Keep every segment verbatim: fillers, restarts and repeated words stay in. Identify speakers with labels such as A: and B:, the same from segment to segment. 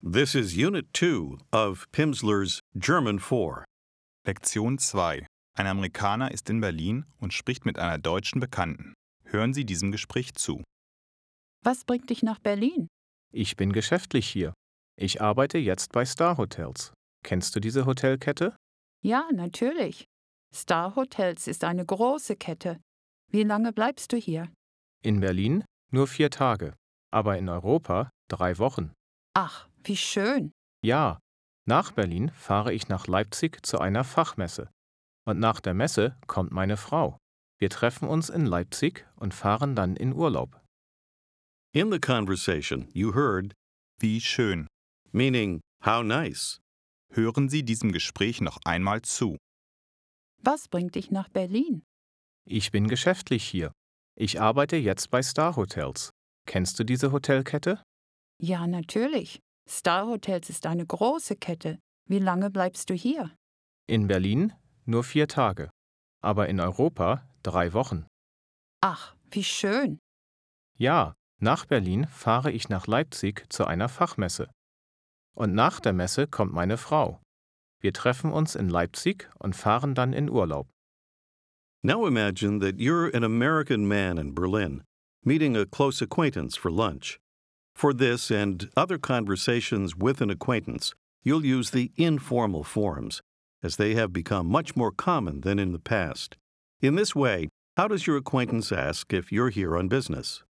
A: This is Unit two of Pimsleur's German four.
B: Lektion zwei. Ein Amerikaner ist in Berlin und spricht mit einer deutschen Bekannten. Hören Sie diesem Gespräch zu.
C: Was bringt dich nach Berlin?
D: Ich bin geschäftlich hier. Ich arbeite jetzt bei Star Hotels. Kennst du diese Hotelkette?
C: Ja, natürlich. Star Hotels ist eine große Kette. Wie lange bleibst du hier?
D: In Berlin nur vier Tage, aber in Europa drei Wochen.
C: Ach, wie schön.
D: Ja, nach Berlin fahre ich nach Leipzig zu einer Fachmesse. Und nach der Messe kommt meine Frau. Wir treffen uns in Leipzig und fahren dann in Urlaub.
A: In the conversation, you heard,
B: Wie schön.
A: meaning how nice.
B: Hören Sie diesem Gespräch noch einmal zu.
C: Was bringt dich nach Berlin?
D: Ich bin geschäftlich hier. Ich arbeite jetzt bei Star Hotels. Kennst du diese Hotelkette?
C: Ja, natürlich. Star Hotels ist eine große Kette. Wie lange bleibst du hier?
D: In Berlin nur vier Tage, aber in Europa drei Wochen.
C: Ach, wie schön.
D: Ja, nach Berlin fahre ich nach Leipzig zu einer Fachmesse. Und nach der Messe kommt meine Frau. Wir treffen uns in Leipzig und fahren dann in Urlaub.
A: Now imagine that you're an American man in Berlin, meeting a close acquaintance for lunch. For this and other conversations with an acquaintance, you'll use the informal forms, as they have become much more common than in the past. In this way, how does your acquaintance ask if you're here on business?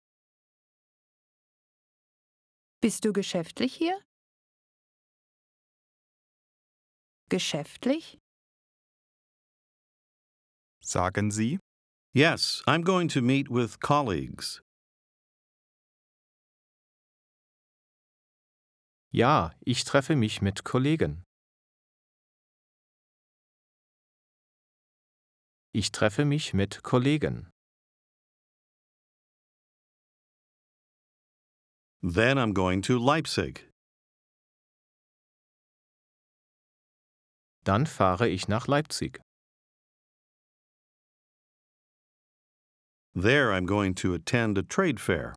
C: Bist du geschäftlich hier? Geschäftlich?
B: Sagen Sie,
A: Yes, I'm going to meet with colleagues.
D: Ja, ich treffe mich mit Kollegen. Ich treffe mich mit Kollegen.
A: Then I'm going to Leipzig.
D: Dann fahre ich nach Leipzig.
A: There I'm going to attend a trade fair.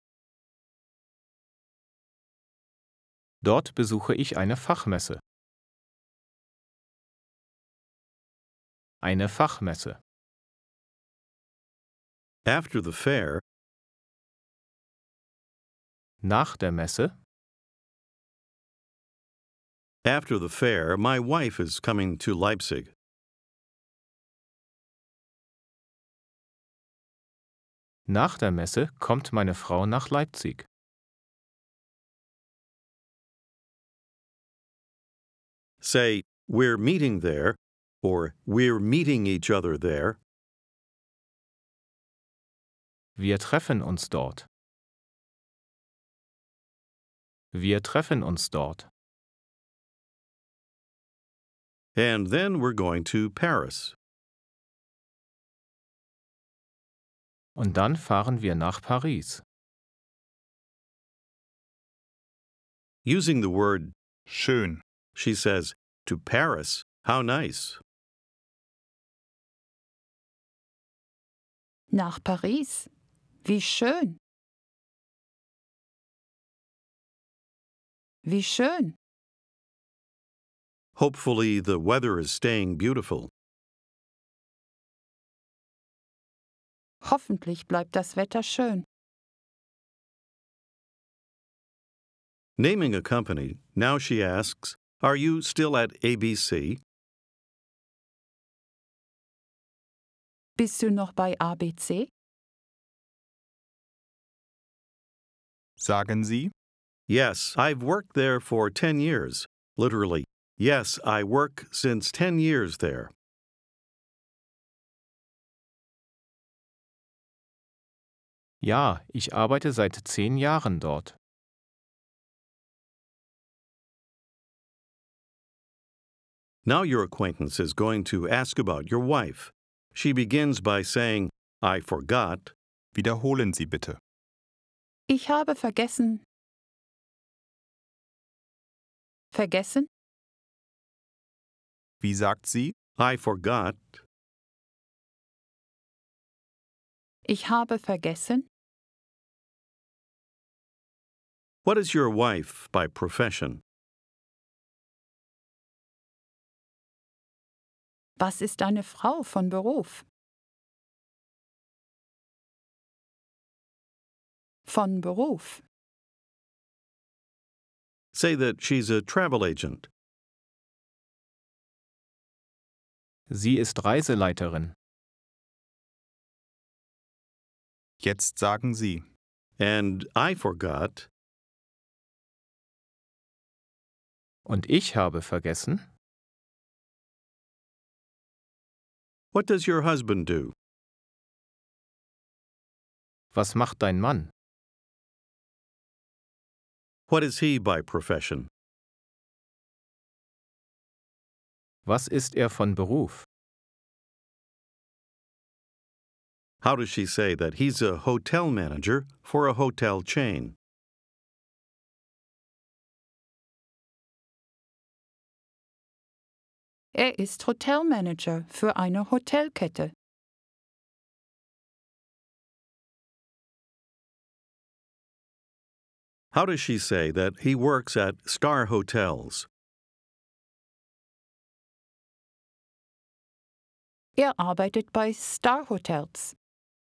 D: Dort besuche ich eine Fachmesse. Eine Fachmesse.
A: After the fair,
D: Nach der Messe.
A: after the fair, my wife is coming to Leipzig.
D: Nach der Messe kommt meine Frau nach Leipzig.
A: Say, we're meeting there, or we're meeting each other there.
D: Wir treffen uns dort. Wir treffen uns dort.
A: And then we're going to Paris.
D: Und dann fahren wir nach Paris.
A: Using the word
B: schön.
A: she says, to Paris, how nice.
C: Nach Paris? Wie schön. Wie schön.
A: Hopefully the weather is staying beautiful.
C: Hoffentlich bleibt das Wetter schön.
A: Naming a company, now she asks, are you still at A B C?
C: Bist du noch bei A B C?
B: Sagen Sie,
A: Yes, I've worked there for ten years. Literally, yes, I work since ten years there.
D: Ja, ich arbeite seit zehn Jahren dort.
A: Now your acquaintance is going to ask about your wife. She begins by saying, I forgot.
B: wiederholen Sie bitte.
C: Ich habe vergessen. Vergessen?
B: Wie sagt sie?
A: I forgot.
C: Ich habe vergessen.
A: What is your wife by profession?
C: Was ist deine Frau von Beruf? Von Beruf.
A: Say that she's a travel agent.
D: Sie ist Reiseleiterin.
B: Jetzt sagen Sie.
A: And I forgot.
D: Und ich habe vergessen.
A: What does your husband do?
D: Was macht dein Mann?
A: What is he by profession?
D: Was ist er von Beruf?
A: How does she say that he's a hotel manager for a hotel chain?
C: Er ist Hotelmanager für eine Hotelkette.
A: How does she say that he works at Star Hotels?
C: Er arbeitet bei Star Hotels.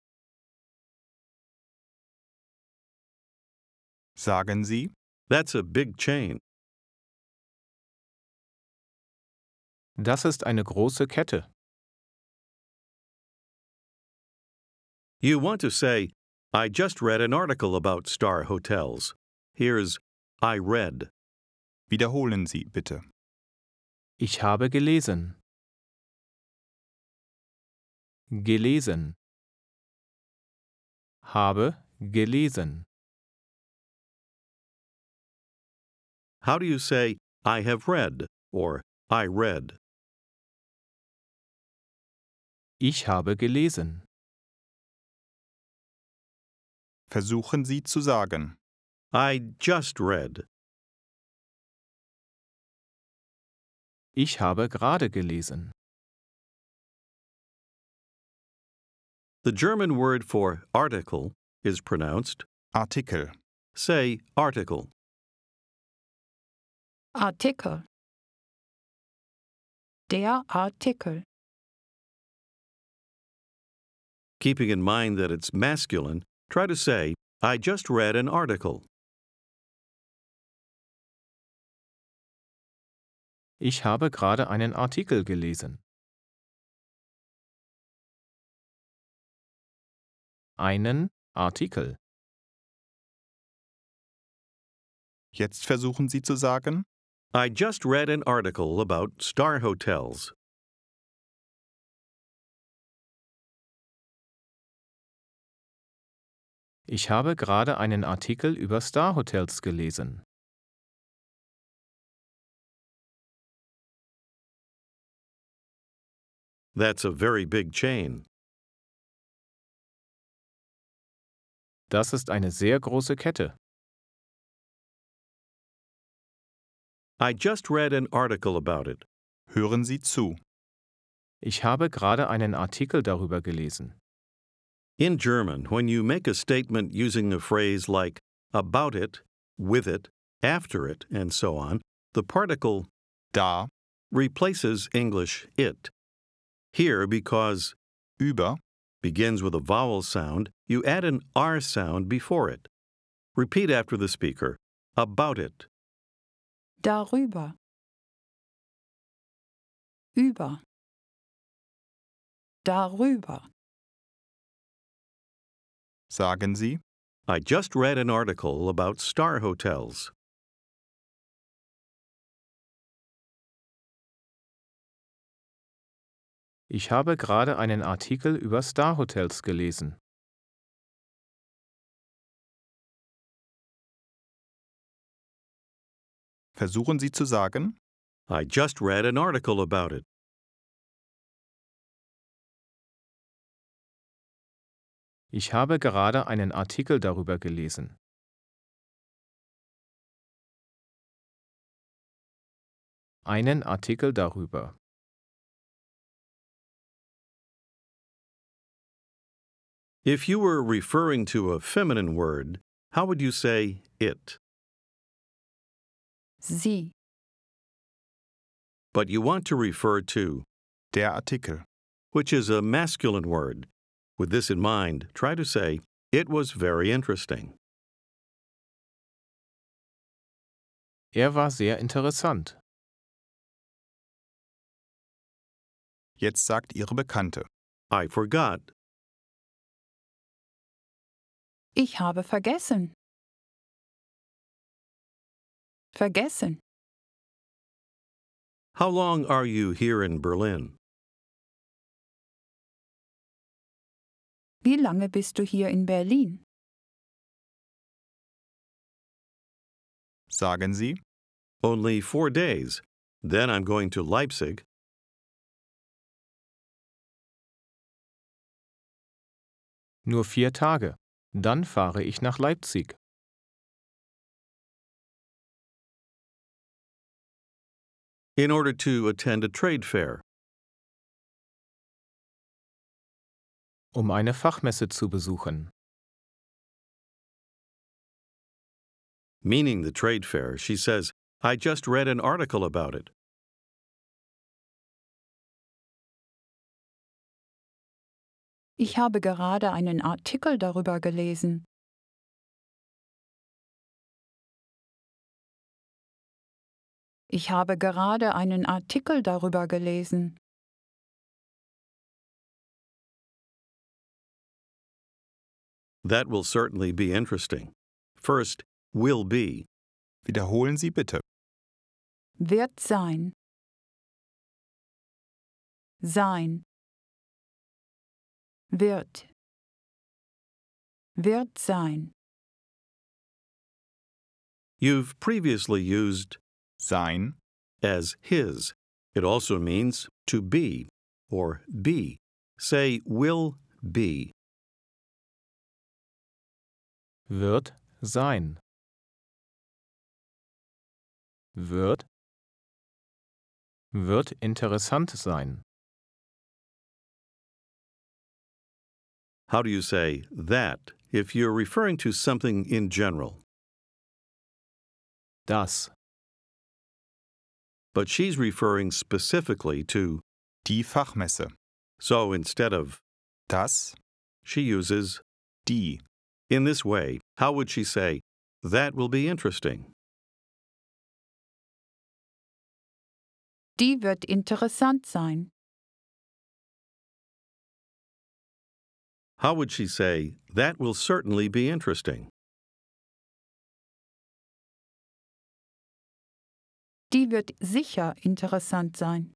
B: Sagen Sie.
A: That's a big chain.
D: Das ist eine große Kette.
A: You want to say, I just read an article about Star Hotels. Here's I read.
B: Wiederholen Sie, bitte.
D: Ich habe gelesen. Gelesen. Habe gelesen.
A: How do you say, I have read, or I read?
D: Ich habe gelesen.
B: Versuchen Sie zu sagen.
A: I just read.
D: Ich habe gerade gelesen.
A: The German word for article is pronounced.
B: Artikel.
A: Say article.
C: Artikel. Der Artikel.
A: Keeping in mind that it's masculine, try to say, I just read an article.
D: Ich habe gerade einen Artikel gelesen. Einen Artikel.
B: Jetzt versuchen Sie zu sagen.
A: I just read an article about Star Hotels.
D: Ich habe gerade einen Artikel über Star Hotels gelesen.
A: That's a very big chain.
D: Das ist eine sehr große Kette.
A: I just read an article about it.
B: Hören Sie zu.
D: Ich habe gerade einen Artikel darüber gelesen.
A: In German, when you make a statement using a phrase like about it, with it, after it, and so on, the particle
B: Da,
A: replaces English it. Here, because
B: über,
A: begins with a vowel sound, you add an R sound before it. Repeat after the speaker. About it.
C: Darüber. Über. Darüber.
B: sagen Sie.
A: I just read an article about Star Hotels.
D: Ich habe gerade einen Artikel über Star Hotels gelesen.
B: Versuchen Sie zu sagen.
A: I just read an article about it.
D: Ich habe gerade einen Artikel darüber gelesen. Einen Artikel darüber.
A: If you were referring to a feminine word, how would you say it?
C: Sie.
A: But you want to refer to,
B: Der Artikel.
A: which is a masculine word. With this in mind, try to say, it was very interesting.
D: Er war sehr interessant.
B: Jetzt sagt Ihre Bekannte.
A: I forgot.
C: Ich habe vergessen. Vergessen.
A: How long are you here in Berlin?
C: Wie lange bist du hier in Berlin?
B: Sagen Sie.
A: Only four days. Then I'm going to Leipzig.
D: Nur vier Tage. Dann fahre ich nach Leipzig.
A: In order to attend a trade fair.
D: Um eine Fachmesse zu besuchen.
A: Meaning the trade fair, she says, I just read an article about it.
C: Ich habe gerade einen Artikel darüber gelesen. Ich habe gerade einen Artikel darüber gelesen.
A: That will certainly be interesting. First, will be.
B: Wiederholen Sie bitte.
C: Wird sein. Sein. Wird. Wird sein.
A: You've previously used
B: Sein.
A: as his. It also means to be or be. Say will be.
D: Wird sein. Wird. Wird interessant sein.
A: How do you say that if you're referring to something in general?
D: Das.
A: But she's referring specifically to,
B: Die Fachmesse.
A: so instead of,
B: Das.
A: she uses,
B: Die.
A: in this way, how would she say, that will be interesting?
C: Die wird interessant sein.
A: How would she say, that will certainly be interesting?
C: Die wird sicher interessant sein.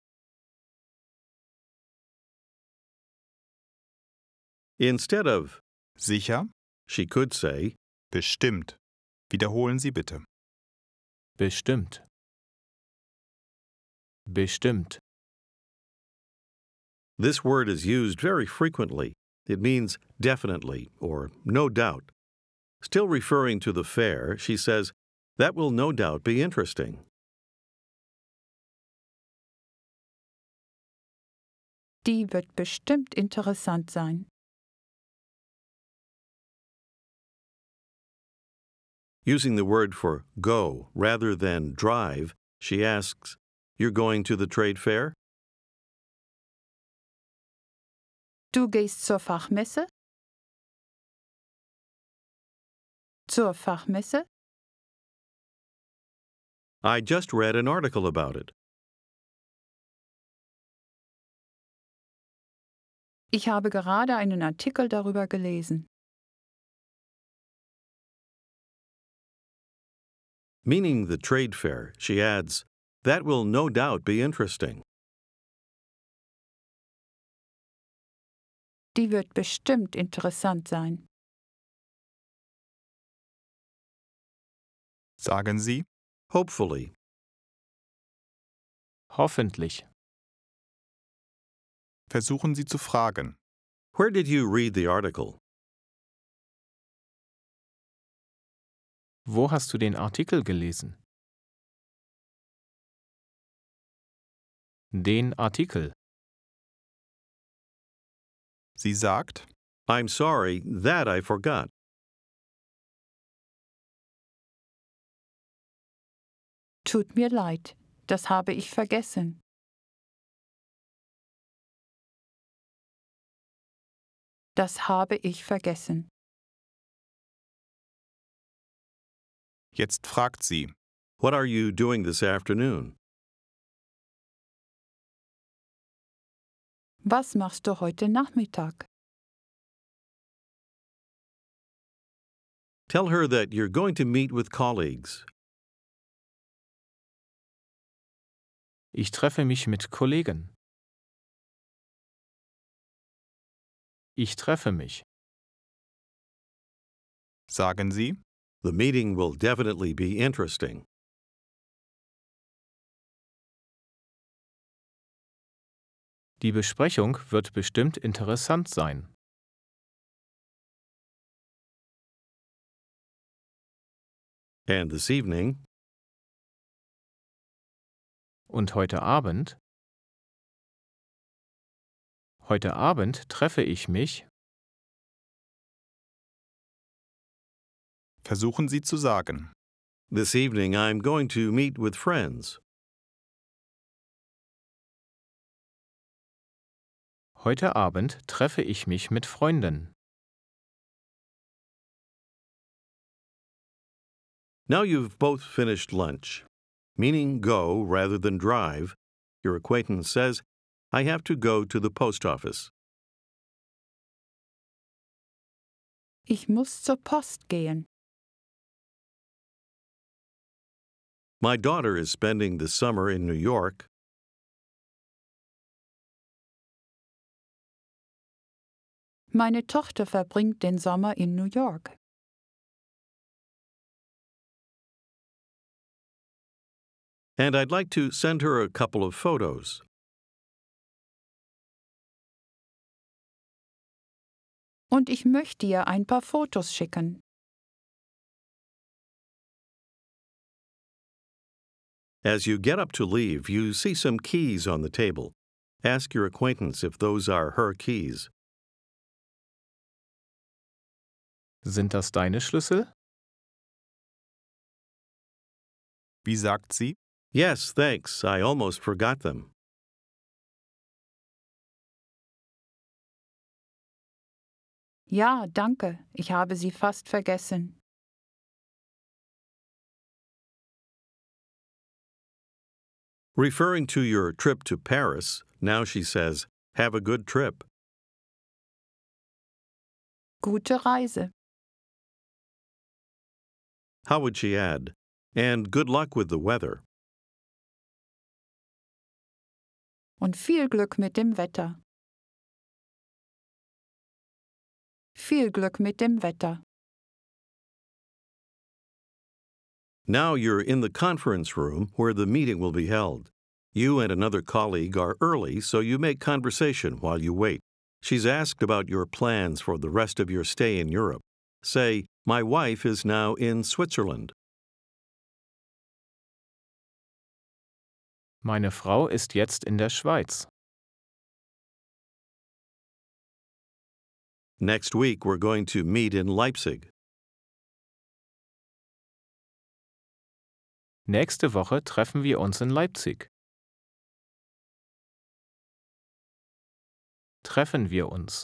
A: Instead of,
B: Sicher.
A: she could say,
B: Bestimmt. Wiederholen Sie bitte.
D: Bestimmt. Bestimmt.
A: this word is used very frequently. It means definitely or no doubt. Still referring to the fair, she says, that will no doubt be interesting.
C: Die wird bestimmt interessant sein.
A: Using the word for go rather than drive, she asks, you're going to the trade fair?
C: Du gehst zur Fachmesse? Zur Fachmesse?
A: I just read an article about it.
C: Ich habe gerade einen Artikel darüber gelesen.
A: Meaning the trade fair, she adds, that will no doubt be interesting.
C: Die wird bestimmt interessant sein.
B: Sagen Sie,
A: Hopefully.
D: Hoffentlich.
B: versuchen Sie zu fragen.
A: Where did you read the article?
D: Wo hast du den Artikel gelesen? Den Artikel.
B: Sie sagt,
A: I'm sorry, that I forgot.
C: Tut mir leid, das habe ich vergessen. Das habe ich vergessen.
B: Jetzt fragt sie.
A: What are you doing this afternoon?
C: Was machst du heute Nachmittag?
A: Tell her that you're going to meet with colleagues.
D: Ich treffe mich mit Kollegen. Ich treffe mich.
B: Sagen Sie.
A: The meeting will definitely be interesting.
D: Die Besprechung wird bestimmt interessant sein.
A: And this evening,
D: Und heute Abend? Heute Abend treffe ich mich.
B: Versuchen Sie zu sagen.
A: this evening I'm going to meet with friends.
D: Heute Abend treffe ich mich mit Freunden.
A: Now you've both finished lunch. Meaning go rather than drive, your acquaintance says, I have to go to the post office.
C: Ich muss zur Post gehen.
A: My daughter is spending the summer in New York.
C: Meine Tochter verbringt den Sommer in New York.
A: And I'd like to send her a couple of photos.
C: Und ich möchte ihr ein paar Fotos schicken.
A: As you get up to leave, you see some keys on the table. Ask your acquaintance if those are her keys.
D: Sind das deine Schlüssel?
B: Wie sagt sie?
A: Yes, thanks. I almost forgot them.
C: Ja, danke, ich habe sie fast vergessen.
A: Referring to your trip to Paris, now she says, have a good trip.
C: Gute Reise.
A: How would she add? And good luck with the weather.
C: Und viel Glück mit dem Wetter. Viel Glück mit dem Wetter.
A: Now you're in the conference room where the meeting will be held. You and another colleague are early, so you make conversation while you wait. She's asked about your plans for the rest of your stay in Europe. Say, my wife is now in Switzerland.
D: Meine Frau ist jetzt in der Schweiz.
A: Next week we're going to meet in Leipzig.
D: Nächste Woche treffen wir uns in Leipzig. Treffen wir uns.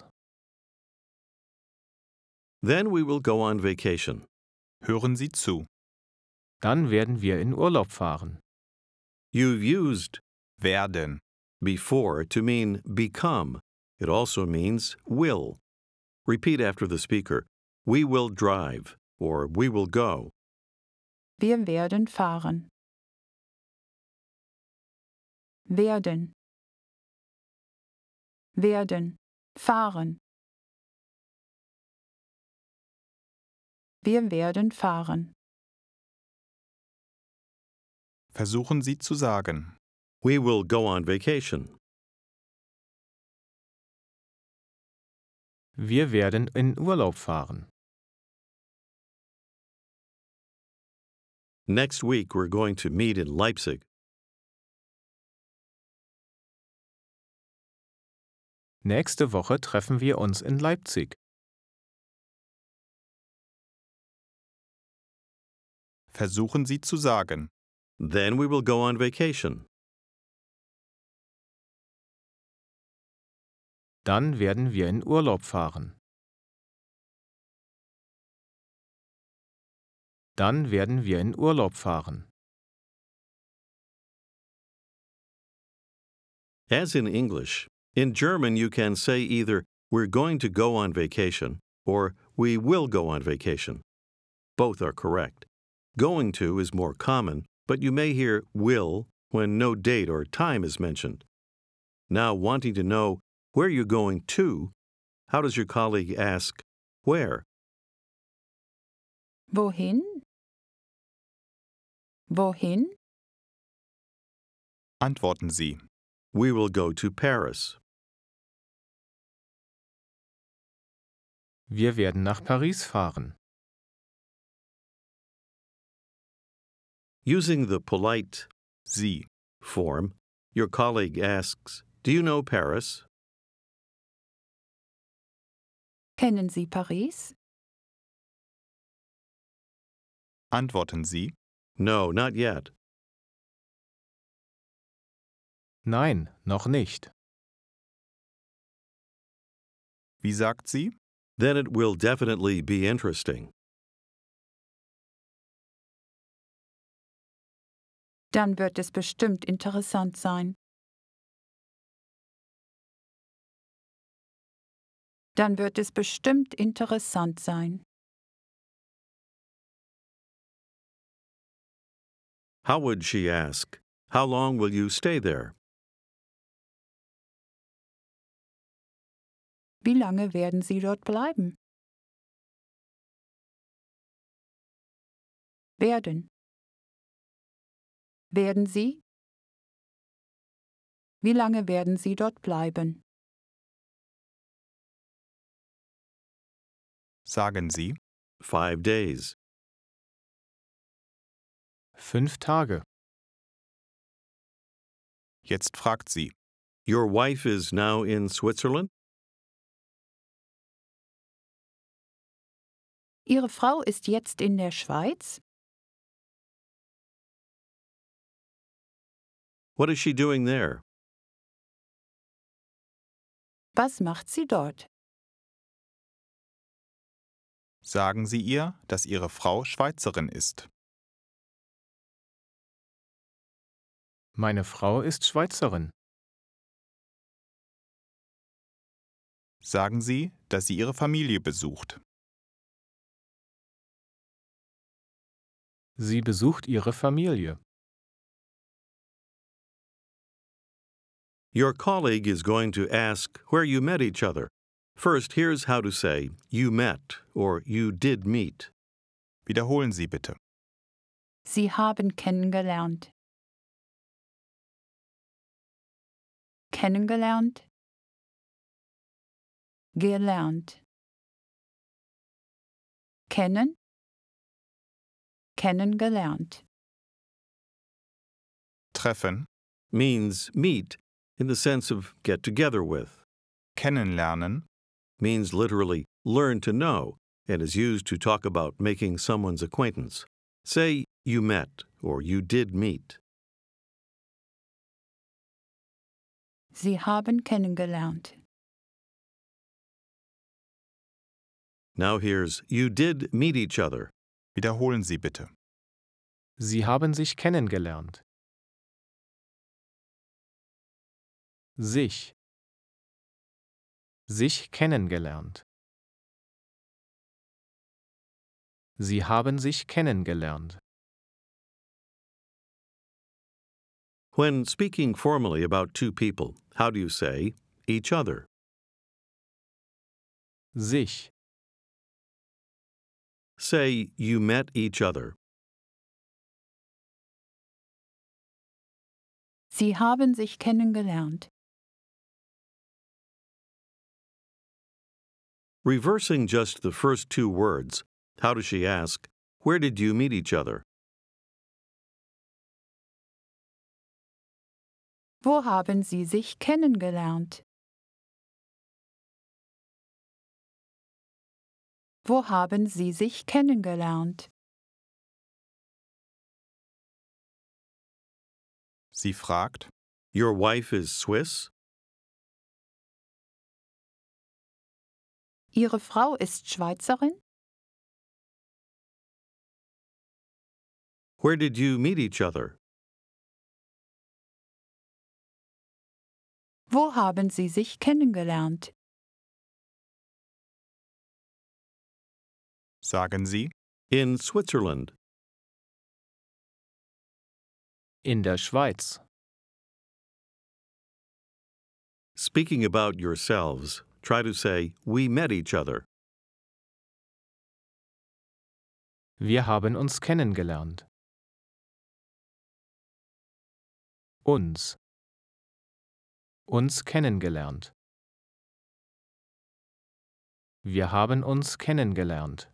A: Then we will go on vacation.
B: Hören Sie zu.
D: Dann werden wir in Urlaub fahren.
A: You've used
B: Werden.
A: before to mean become. It also means will. Repeat after the speaker. We will drive or we will go.
C: Wir werden fahren. Werden. Werden. Fahren. Wir werden fahren.
B: Versuchen Sie zu sagen.
A: We will go on vacation.
D: Wir werden in Urlaub fahren.
A: Next week we're going to meet in Leipzig.
D: Nächste Woche treffen wir uns in Leipzig.
B: Versuchen Sie zu sagen.
A: Then we will go on vacation.
D: Dann werden wir in Urlaub fahren. Dann werden wir in Urlaub fahren.
A: As in English, in German you can say either we're going to go on vacation or we will go on vacation. Both are correct. Going to is more common, but you may hear will when no date or time is mentioned. Now, wanting to know where you're going to, how does your colleague ask where?
C: Wohin? Wohin?
B: Antworten Sie.
A: We will go to Paris.
D: Wir werden nach Paris fahren.
A: Using the polite
B: Sie.
A: form, your colleague asks, "Do you know Paris?"
C: Kennen Sie Paris?
B: Antworten Sie.
A: No, not yet.
D: Nein, noch nicht.
B: Wie sagt sie?
A: Then it will definitely be interesting.
C: Dann wird es bestimmt interessant sein. Dann wird es bestimmt interessant sein.
A: How would she ask? How long will you stay there?
C: Wie lange werden Sie dort bleiben? Werden. Werden Sie? Wie lange werden Sie dort bleiben?
B: Sagen Sie.
A: Five days.
D: Fünf Tage.
B: Jetzt fragt sie.
A: Your wife is now in Switzerland?
C: Ihre Frau ist jetzt in der Schweiz?
A: What is she doing there?
C: Was macht sie dort?
B: Sagen Sie ihr, dass Ihre Frau Schweizerin ist.
D: Meine Frau ist Schweizerin.
B: Sagen Sie, dass sie Ihre Familie besucht.
D: Sie besucht ihre Familie.
A: Your colleague is going to ask where you met each other. First, here's how to say you met or you did meet.
B: Wiederholen Sie bitte.
C: Sie haben kennengelernt. Kennengelernt. Gelernt. Kennen. Kennengelernt.
B: Treffen.
A: Means meet in the sense of get together with.
B: Kennenlernen.
A: Means literally learn to know and is used to talk about making someone's acquaintance. Say you met or you did meet.
C: Sie haben kennengelernt.
A: Now here's you did meet each other.
B: Wiederholen Sie bitte.
D: Sie haben sich kennengelernt. Sich. Sich kennengelernt. Sie haben sich kennengelernt.
A: When speaking formally about two people, how do you say each other?
D: Sich.
A: Say you met each other.
C: Sie haben sich kennengelernt.
A: Reversing just the first two words, how does she ask, where did you meet each other?
C: Wo haben Sie sich kennengelernt? Wo haben Sie sich kennengelernt?
B: Sie fragt,
A: Your wife is Swiss?
C: Ihre Frau ist Schweizerin?
A: Where did you meet each other?
C: Wo haben Sie sich kennengelernt?
B: sagen Sie,
A: In Switzerland.
D: In der Schweiz.
A: Speaking about yourselves, try to say, We met each other.
D: Wir haben uns kennengelernt. Uns. Uns kennengelernt. Wir haben uns kennengelernt.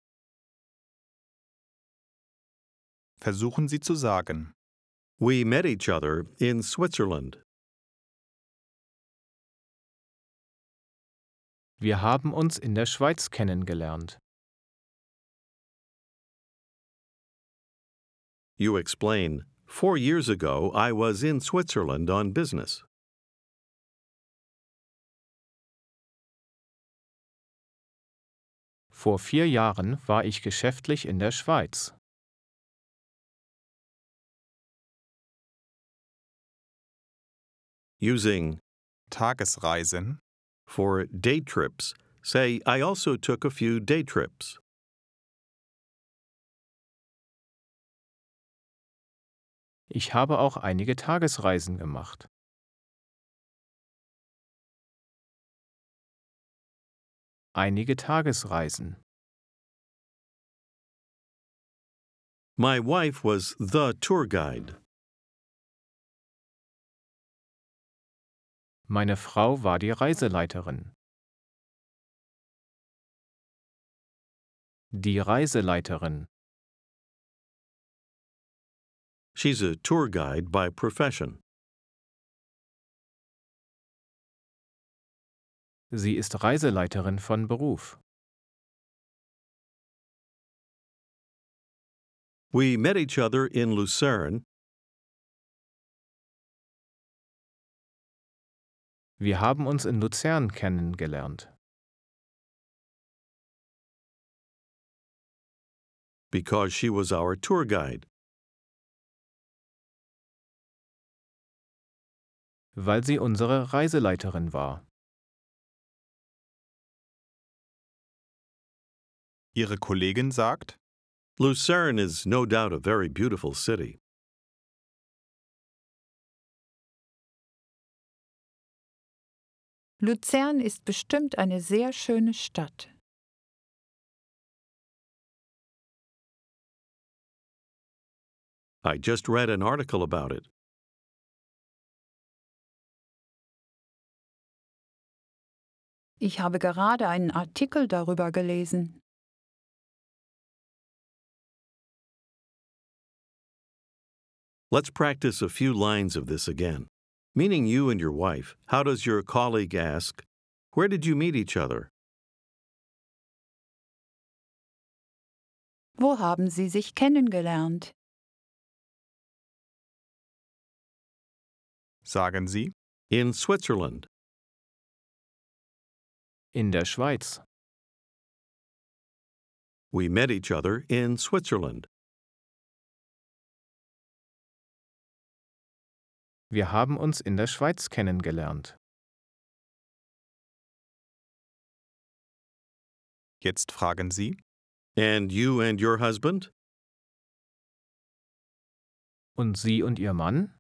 B: versuchen Sie zu sagen.
A: We met each other in Switzerland.
D: Wir haben uns in der Schweiz kennengelernt.
A: You explain, Four years ago, I was in Switzerland on business.
D: Vor vier Jahren war ich geschäftlich in der Schweiz.
A: Using
B: Tagesreisen,
A: for day trips, say, I also took a few day trips.
D: Ich habe auch einige Tagesreisen gemacht. Einige Tagesreisen.
A: My wife was the tour guide.
D: Meine Frau war die Reiseleiterin. Die Reiseleiterin.
A: She's a tour guide by profession.
D: Sie ist Reiseleiterin von Beruf.
A: We met each other in Lucerne.
D: Wir haben uns in Luzern kennengelernt.
A: Because she was our tour guide.
D: Weil sie unsere Reiseleiterin war.
B: Ihre Kollegin sagt,
A: Lucerne is no doubt a very beautiful city.
C: Luzern ist bestimmt eine sehr schöne Stadt.
A: I just read an article about it.
C: Ich habe gerade einen Artikel darüber gelesen.
A: Let's practice a few lines of this again. Meaning you and your wife, how does your colleague ask, Where did you meet each other?
C: Wo haben Sie sich kennengelernt?
B: sagen Sie,
A: In Switzerland.
D: In der Schweiz.
A: We met each other in Switzerland.
D: Wir haben uns in der Schweiz kennengelernt.
B: jetzt fragen Sie,
A: And you and your husband?
D: Und Sie und Ihr Mann?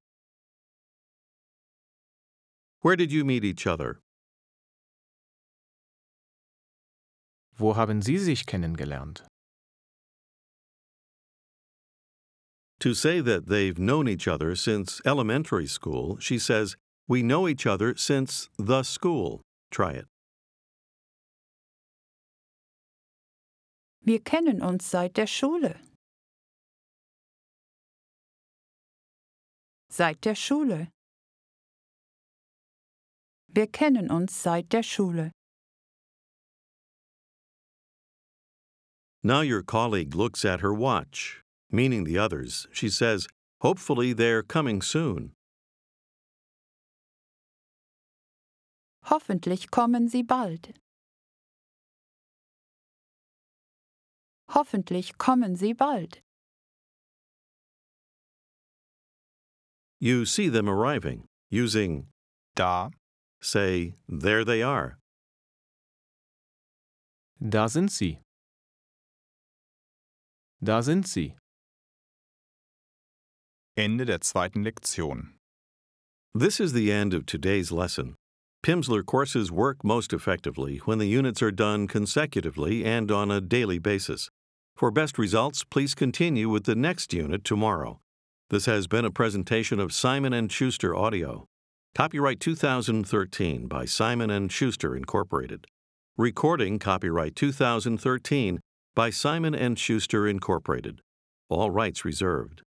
A: Where did you meet each other?
D: Wo haben Sie sich kennengelernt?
A: To say that they've known each other since elementary school, she says, We know each other since the school. Try it.
C: Wir kennen uns seit der Schule. Seit der Schule. Wir kennen uns seit der Schule.
A: Now your colleague looks at her watch, meaning the others. She says, Hopefully they're coming soon.
C: Hoffentlich kommen sie bald. Hoffentlich kommen sie bald.
A: You see them arriving. Using
B: Da,
A: say, there they are.
D: Da sind sie. Da sind sie.
B: Ende der zweiten Lektion.
A: This is the end of today's lesson. Pimsleur courses work most effectively when the units are done consecutively and on a daily basis. For best results, please continue with the next unit tomorrow. This has been a presentation of Simon and Schuster Audio. Copyright two thousand thirteen by Simon and Schuster Incorporated. Recording copyright two thousand thirteen by Simon and Schuster Incorporated. All rights reserved.